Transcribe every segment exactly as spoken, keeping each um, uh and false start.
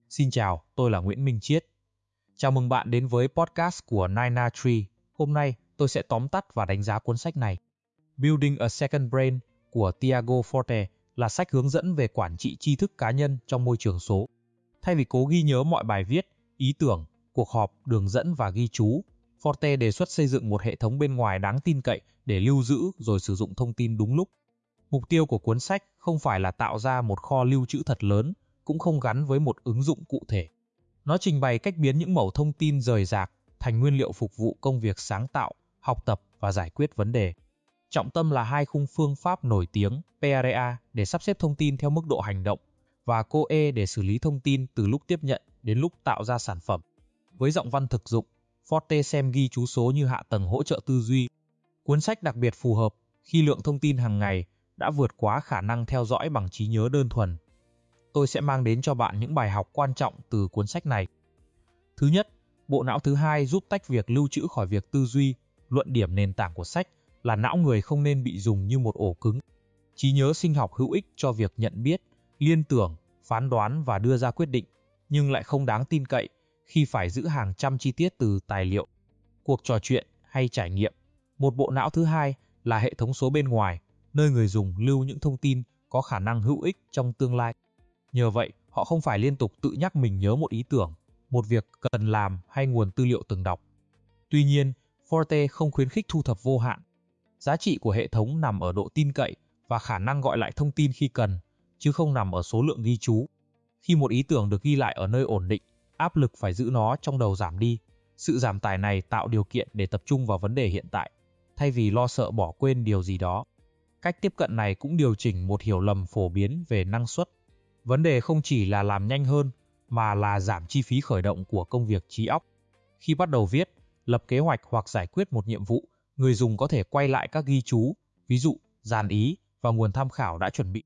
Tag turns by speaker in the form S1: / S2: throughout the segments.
S1: Xin chào, tôi là Nguyễn Minh Chiết. Chào mừng bạn đến với podcast của nine nine Tree. Hôm nay, tôi sẽ tóm tắt và đánh giá cuốn sách này. Building a Second Brain của Tiago Forte là sách hướng dẫn về quản trị tri thức cá nhân trong môi trường số. Thay vì cố ghi nhớ mọi bài viết, ý tưởng, cuộc họp, đường dẫn và ghi chú, Forte đề xuất xây dựng một hệ thống bên ngoài đáng tin cậy để lưu giữ rồi sử dụng thông tin đúng lúc. Mục tiêu của cuốn sách không phải là tạo ra một kho lưu trữ thật lớn, cũng không gắn với một ứng dụng cụ thể. Nó trình bày cách biến những mẩu thông tin rời rạc thành nguyên liệu phục vụ công việc sáng tạo, học tập và giải quyết vấn đề. Trọng tâm là hai khung phương pháp nổi tiếng P R A để sắp xếp thông tin theo mức độ hành động và C O E để xử lý thông tin từ lúc tiếp nhận đến lúc tạo ra sản phẩm. Với giọng văn thực dụng, Forte xem ghi chú số như hạ tầng hỗ trợ tư duy. Cuốn sách đặc biệt phù hợp khi lượng thông tin hàng ngày đã vượt quá khả năng theo dõi bằng trí nhớ đơn thuần. Tôi sẽ mang đến cho bạn những bài học quan trọng từ cuốn sách này. Thứ nhất, bộ não thứ hai giúp tách việc lưu trữ khỏi việc tư duy. Luận điểm nền tảng của sách là não người không nên bị dùng như một ổ cứng. Trí nhớ sinh học hữu ích cho việc nhận biết, liên tưởng, phán đoán và đưa ra quyết định, nhưng lại không đáng tin cậy khi phải giữ hàng trăm chi tiết từ tài liệu, cuộc trò chuyện hay trải nghiệm. Một bộ não thứ hai là hệ thống số bên ngoài, nơi người dùng lưu những thông tin có khả năng hữu ích trong tương lai. Nhờ vậy, họ không phải liên tục tự nhắc mình nhớ một ý tưởng, một việc cần làm hay nguồn tư liệu từng đọc. Tuy nhiên, Forte không khuyến khích thu thập vô hạn. Giá trị của hệ thống nằm ở độ tin cậy và khả năng gọi lại thông tin khi cần, chứ không nằm ở số lượng ghi chú. Khi một ý tưởng được ghi lại ở nơi ổn định, áp lực phải giữ nó trong đầu giảm đi. Sự giảm tải này tạo điều kiện để tập trung vào vấn đề hiện tại, thay vì lo sợ bỏ quên điều gì đó. Cách tiếp cận này cũng điều chỉnh một hiểu lầm phổ biến về năng suất. Vấn đề không chỉ là làm nhanh hơn, mà là giảm chi phí khởi động của công việc trí óc. Khi bắt đầu viết, lập kế hoạch hoặc giải quyết một nhiệm vụ, người dùng có thể quay lại các ghi chú, ví dụ, dàn ý và nguồn tham khảo đã chuẩn bị.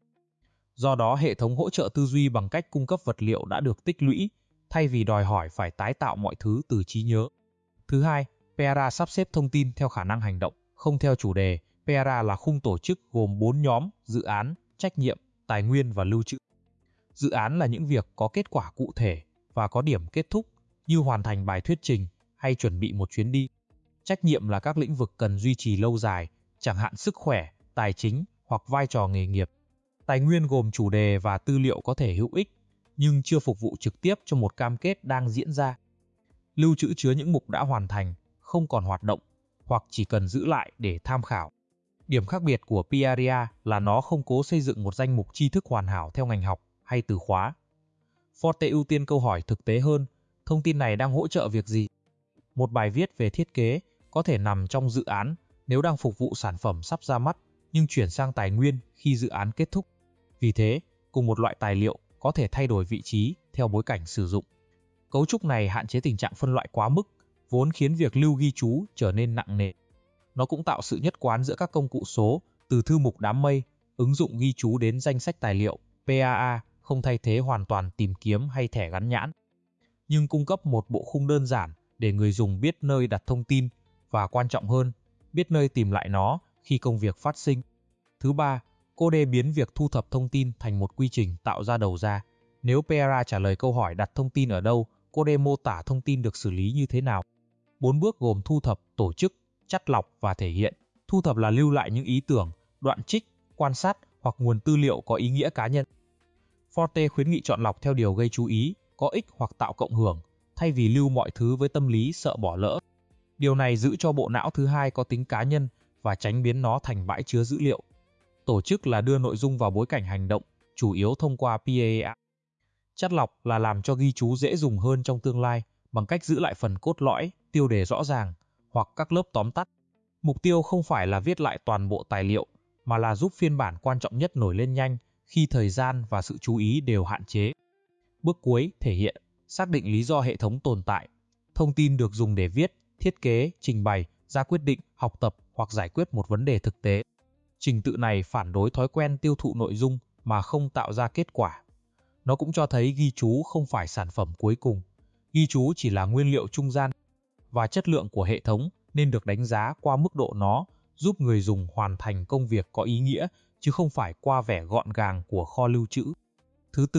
S1: Do đó, hệ thống hỗ trợ tư duy bằng cách cung cấp vật liệu đã được tích lũy, thay vì đòi hỏi phải tái tạo mọi thứ từ trí nhớ. Thứ hai, P R A sắp xếp thông tin theo khả năng hành động, không theo chủ đề. P R A là khung tổ chức gồm bốn nhóm: dự án, trách nhiệm, tài nguyên và lưu trữ. Dự án là những việc có kết quả cụ thể và có điểm kết thúc, như hoàn thành bài thuyết trình hay chuẩn bị một chuyến đi. Trách nhiệm là các lĩnh vực cần duy trì lâu dài, chẳng hạn sức khỏe, tài chính hoặc vai trò nghề nghiệp. Tài nguyên gồm chủ đề và tư liệu có thể hữu ích, nhưng chưa phục vụ trực tiếp cho một cam kết đang diễn ra. Lưu trữ chứa những mục đã hoàn thành, không còn hoạt động, hoặc chỉ cần giữ lại để tham khảo. Điểm khác biệt của P R A là nó không cố xây dựng một danh mục tri thức hoàn hảo theo ngành học hay từ khóa. Forte ưu tiên câu hỏi thực tế hơn: thông tin này đang hỗ trợ việc gì? Một bài viết về thiết kế có thể nằm trong dự án nếu đang phục vụ sản phẩm sắp ra mắt, nhưng chuyển sang tài nguyên khi dự án kết thúc. Vì thế, cùng một loại tài liệu có thể thay đổi vị trí theo bối cảnh sử dụng. Cấu trúc này hạn chế tình trạng phân loại quá mức, vốn khiến việc lưu ghi chú trở nên nặng nề. Nó cũng tạo sự nhất quán giữa các công cụ số, từ thư mục đám mây, ứng dụng ghi chú đến danh sách tài liệu. P A A không thay thế hoàn toàn tìm kiếm hay thẻ gắn nhãn, nhưng cung cấp một bộ khung đơn giản để người dùng biết nơi đặt thông tin và, quan trọng hơn, biết nơi tìm lại nó khi công việc phát sinh. Thứ ba, Code biến việc thu thập thông tin thành một quy trình tạo ra đầu ra. Nếu P R A trả lời câu hỏi đặt thông tin ở đâu, Code mô tả thông tin được xử lý như thế nào. Bốn bước gồm thu thập, tổ chức, chắt lọc và thể hiện. Thu thập là lưu lại những ý tưởng, đoạn trích, quan sát hoặc nguồn tư liệu có ý nghĩa cá nhân. Forte khuyến nghị chọn lọc theo điều gây chú ý, có ích hoặc tạo cộng hưởng, thay vì lưu mọi thứ với tâm lý sợ bỏ lỡ. Điều này giữ cho bộ não thứ hai có tính cá nhân và tránh biến nó thành bãi chứa dữ liệu. Tổ chức là đưa nội dung vào bối cảnh hành động, chủ yếu thông qua P A A. Chắt lọc là làm cho ghi chú dễ dùng hơn trong tương lai bằng cách giữ lại phần cốt lõi, tiêu đề rõ ràng hoặc các lớp tóm tắt. Mục tiêu không phải là viết lại toàn bộ tài liệu, mà là giúp phiên bản quan trọng nhất nổi lên nhanh khi thời gian và sự chú ý đều hạn chế. Bước cuối, thể hiện, xác định lý do hệ thống tồn tại. Thông tin được dùng để viết, thiết kế, trình bày, ra quyết định, học tập hoặc giải quyết một vấn đề thực tế. Trình tự này phản đối thói quen tiêu thụ nội dung mà không tạo ra kết quả. Nó cũng cho thấy ghi chú không phải sản phẩm cuối cùng. Ghi chú chỉ là nguyên liệu trung gian, và chất lượng của hệ thống nên được đánh giá qua mức độ nó giúp người dùng hoàn thành công việc có ý nghĩa, chứ không phải qua vẻ gọn gàng của kho lưu trữ. Thứ tư,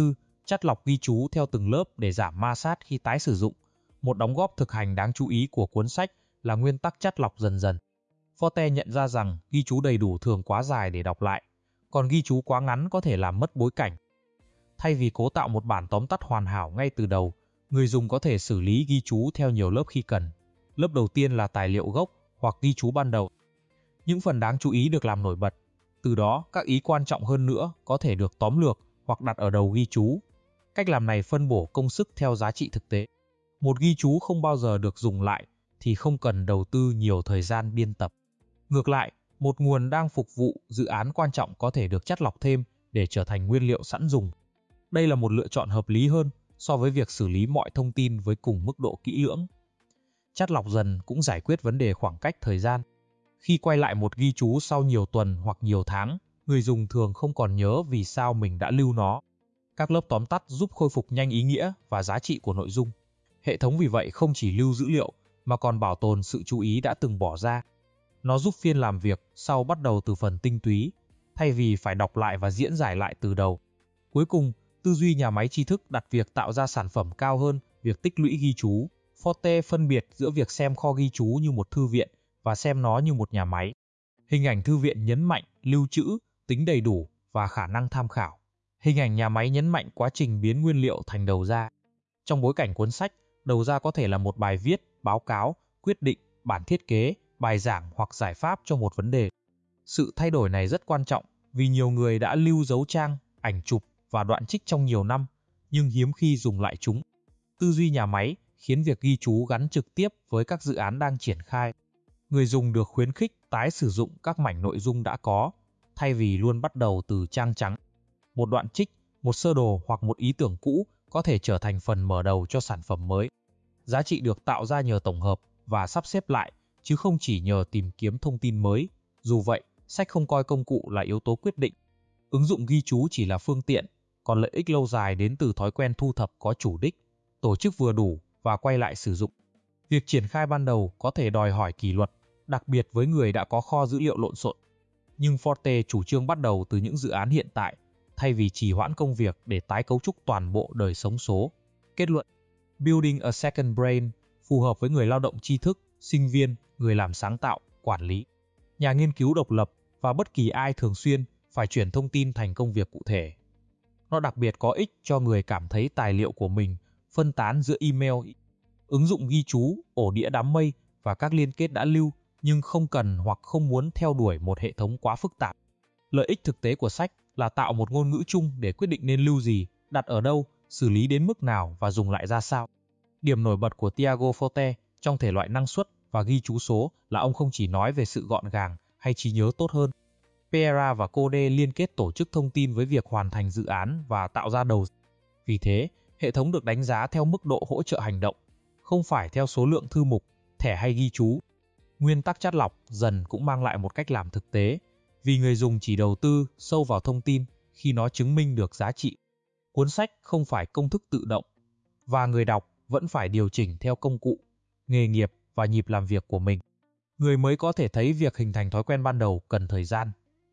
S1: Chắt lọc ghi chú theo từng lớp để giảm ma sát khi tái sử dụng. Một đóng góp thực hành đáng chú ý của cuốn sách là nguyên tắc chắt lọc dần dần. Forte nhận ra rằng ghi chú đầy đủ thường quá dài để đọc lại, còn ghi chú quá ngắn có thể làm mất bối cảnh. Thay vì cố tạo một bản tóm tắt hoàn hảo ngay từ đầu, người dùng có thể xử lý ghi chú theo nhiều lớp khi cần. Lớp đầu tiên là tài liệu gốc hoặc ghi chú ban đầu. Những phần đáng chú ý được làm nổi bật. Từ đó, các ý quan trọng hơn nữa có thể được tóm lược hoặc đặt ở đầu ghi chú. Cách làm này phân bổ công sức theo giá trị thực tế. Một ghi chú không bao giờ được dùng lại thì không cần đầu tư nhiều thời gian biên tập. Ngược lại, một nguồn đang phục vụ dự án quan trọng có thể được chắt lọc thêm để trở thành nguyên liệu sẵn dùng. Đây là một lựa chọn hợp lý hơn so với việc xử lý mọi thông tin với cùng mức độ kỹ lưỡng. Chắt lọc dần cũng giải quyết vấn đề khoảng cách thời gian. Khi quay lại một ghi chú sau nhiều tuần hoặc nhiều tháng, người dùng thường không còn nhớ vì sao mình đã lưu nó. Các lớp tóm tắt giúp khôi phục nhanh ý nghĩa và giá trị của nội dung. Hệ thống vì vậy không chỉ lưu dữ liệu mà còn bảo tồn sự chú ý đã từng bỏ ra. Nó giúp phiên làm việc sau bắt đầu từ phần tinh túy, thay vì phải đọc lại và diễn giải lại từ đầu. Cuối cùng, tư duy nhà máy tri thức đặt việc tạo ra sản phẩm cao hơn việc tích lũy ghi chú. Forte phân biệt giữa việc xem kho ghi chú như một thư viện và xem nó như một nhà máy. Hình ảnh thư viện nhấn mạnh lưu trữ, tính đầy đủ và khả năng tham khảo. Hình ảnh nhà máy nhấn mạnh quá trình biến nguyên liệu thành đầu ra. Trong bối cảnh cuốn sách, đầu ra có thể là một bài viết, báo cáo, quyết định, bản thiết kế, bài giảng hoặc giải pháp cho một vấn đề. Sự thay đổi này rất quan trọng vì nhiều người đã lưu dấu trang, ảnh chụp và đoạn trích trong nhiều năm, nhưng hiếm khi dùng lại chúng. Tư duy nhà máy khiến việc ghi chú gắn trực tiếp với các dự án đang triển khai. Người dùng được khuyến khích tái sử dụng các mảnh nội dung đã có, thay vì luôn bắt đầu từ trang trắng. Một đoạn trích, một sơ đồ hoặc một ý tưởng cũ có thể trở thành phần mở đầu cho sản phẩm mới. Giá trị được tạo ra nhờ tổng hợp và sắp xếp lại, chứ không chỉ nhờ tìm kiếm thông tin mới. Dù vậy, sách không coi công cụ là yếu tố quyết định. Ứng dụng ghi chú chỉ là phương tiện, còn lợi ích lâu dài đến từ thói quen thu thập có chủ đích, tổ chức vừa đủ và quay lại sử dụng. Việc triển khai ban đầu có thể đòi hỏi kỷ luật, đặc biệt với người đã có kho dữ liệu lộn xộn. Nhưng Forte chủ trương bắt đầu từ những dự án hiện tại, thay vì trì hoãn công việc để tái cấu trúc toàn bộ đời sống số. Kết luận: Building a Second Brain phù hợp với người lao động tri thức, sinh viên, người làm sáng tạo, quản lý, nhà nghiên cứu độc lập và bất kỳ ai thường xuyên phải chuyển thông tin thành công việc cụ thể. Nó đặc biệt có ích cho người cảm thấy tài liệu của mình phân tán giữa email, ứng dụng ghi chú, ổ đĩa đám mây và các liên kết đã lưu, nhưng không cần hoặc không muốn theo đuổi một hệ thống quá phức tạp. Lợi ích thực tế của sách là tạo một ngôn ngữ chung để quyết định nên lưu gì, đặt ở đâu, xử lý đến mức nào và dùng lại ra sao. Điểm nổi bật của Tiago Forte trong thể loại năng suất và ghi chú số là ông không chỉ nói về sự gọn gàng hay trí nhớ tốt hơn. Pereira và Code liên kết tổ chức thông tin với việc hoàn thành dự án và tạo ra đầu. Vì thế, hệ thống được đánh giá theo mức độ hỗ trợ hành động, không phải theo số lượng thư mục, thẻ hay ghi chú. Nguyên tắc chắt lọc dần cũng mang lại một cách làm thực tế, vì người dùng chỉ đầu tư sâu vào thông tin khi nó chứng minh được giá trị. Cuốn sách không phải công thức tự động, và người đọc vẫn phải điều chỉnh theo công cụ, nghề nghiệp và nhịp làm việc của mình. Người mới có thể thấy việc hình thành thói quen ban đầu cần thời gian.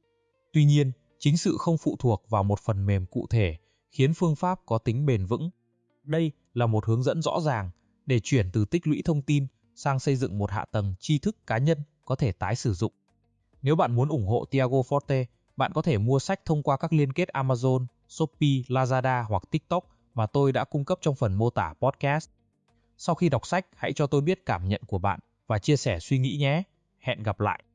S1: Tuy nhiên, chính sự không phụ thuộc vào một phần mềm cụ thể khiến phương pháp có tính bền vững. Đây là một hướng dẫn rõ ràng để chuyển từ tích lũy thông tin sang xây dựng một hạ tầng tri thức cá nhân có thể tái sử dụng. Nếu bạn muốn ủng hộ Tiago Forte, bạn có thể mua sách thông qua các liên kết Amazon, Shopee, Lazada hoặc TikTok mà tôi đã cung cấp trong phần mô tả podcast. Sau khi đọc sách, hãy cho tôi biết cảm nhận của bạn và chia sẻ suy nghĩ nhé. Hẹn gặp lại!